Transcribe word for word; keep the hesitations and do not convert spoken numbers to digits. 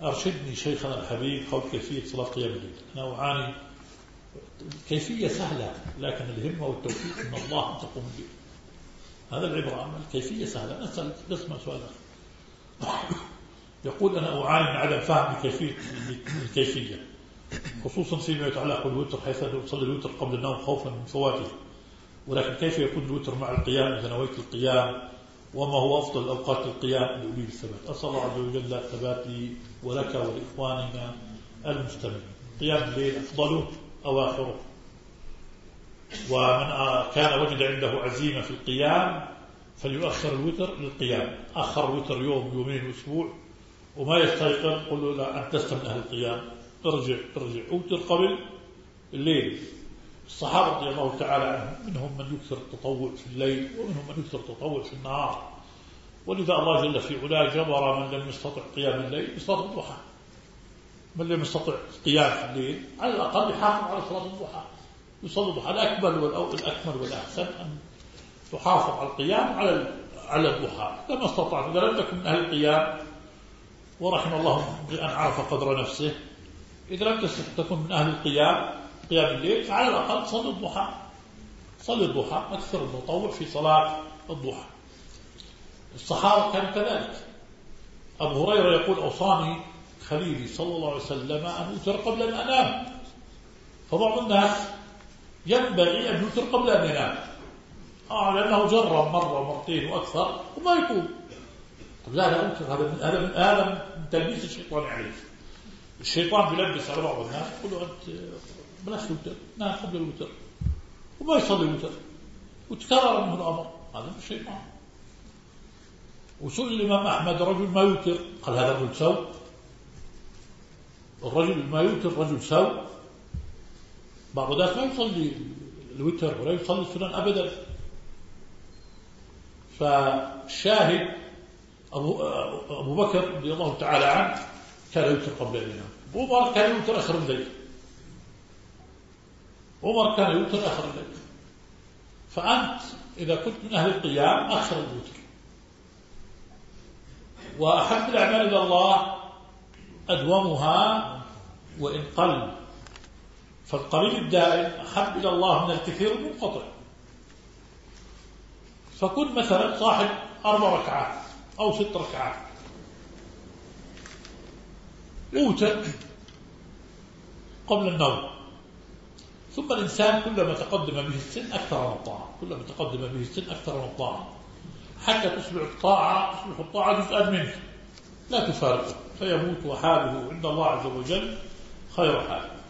أرشدني شيخنا الحبيب حول كيفية صلاة قيام الليل. أنا أعاني كيفية سهلة، لكن الهمة والتوفيق من الله أن تقوم الليل. هذا العبرة. أما الكيفية سهلة. نسأل نسمع سؤال يقول أنا أعاني من عدم فهم كيفية الكيفية، خصوصا فيما يتعلق بالوتر، حيث أصلي الوتر قبل النوم خوفا من فواته، ولكن كيف يكون الوتر مع القيام إذا نويت القيام؟ وما هو أفضل أوقات القيام لأولي الثبات؟ أسأل الله عز وجل الثبات لي ولك ولإخواننا المستمعين. قيام الليل أفضله أواخره، ومن كان وجد عنده عزيمة في القيام فليؤخر الوتر للقيام. أخر الوتر يوم يومين أسبوع وما يستيقظ قل له لا، أنت لست من أهل القيام، ارجع ارجع أوتر قبل الليل. الصحابة رضي الله تعالى عنهم منهم من يكثر التطوع في الليل ومنهم من يكثر التطوع في النهار، ولذا الله جل في علاه جبر من لم يستطع قيام الليل بصلاة الضحى. من لم يستطع قيام في الليل على الأقل يحافظ على صلاة الضحى، يصلي الضحى. الأكمل والأكمل والأحسن أن تحافظ على القيام على على الضحى كما استطعت. إذا لم تكن من أهل القيام، ورحم الله بأن عرف قدر نفسه، إذا لم تكن من أهل القيام قيام الليل فعلى الأقل صلي الضحى. صلي الضحى، أكثر التطوع في صلاة الضحى. الصحابة كانوا كذلك. أبو هريرة يقول أوصاني خليلي صلى الله عليه وسلم أن أوتر قبل أن أنام. فبعض الناس ينبغي أن يوتر قبل أن ينام، آه لأنه جرب مرة ومرتين وأكثر وما يكون. طب لا لا أوتر، هذا من هذا من هذا من تلبيس الشيطان عليه. الشيطان بيلبس على بعض الناس يقول له أنت بلاش توتر، نام قبل الوتر، وما يصلي الوتر وتكرر منه الأمر. هذا من الشيطان. وسئل الإمام أحمد رجل ما يوتر، قال هذا رجل سوء. الرجل ما يوتر رجل سوء. بعض الناس ما يصلي الوتر ولا يصلي السنن أبدا. فالشاهد أبو, أبو بكر رضي الله تعالى عنه كان يوتر قبل أن ينام، عمر كان يوتر آخر الليل، عمر كان يوتر آخر الليل. فأنت إذا كنت من أهل القيام أخر الوتر. وأحب الأعمال إلى الله أدومها وإن قل، فالقليل الدائم أحب إلى الله من الكثير المنقطع. فكن مثلا صاحب أربع ركعات أو ست ركعات أوتر قبل النوم. ثم الإنسان كلما تقدم به السن أكثر من الطاعة، كلما تقدم به السن أكثر من الطاعة، حتى تصبح الطاعة تصبح الطاعة جزءا منه لا تفارقه، فيموت وحاله عند الله عز وجل خير حال.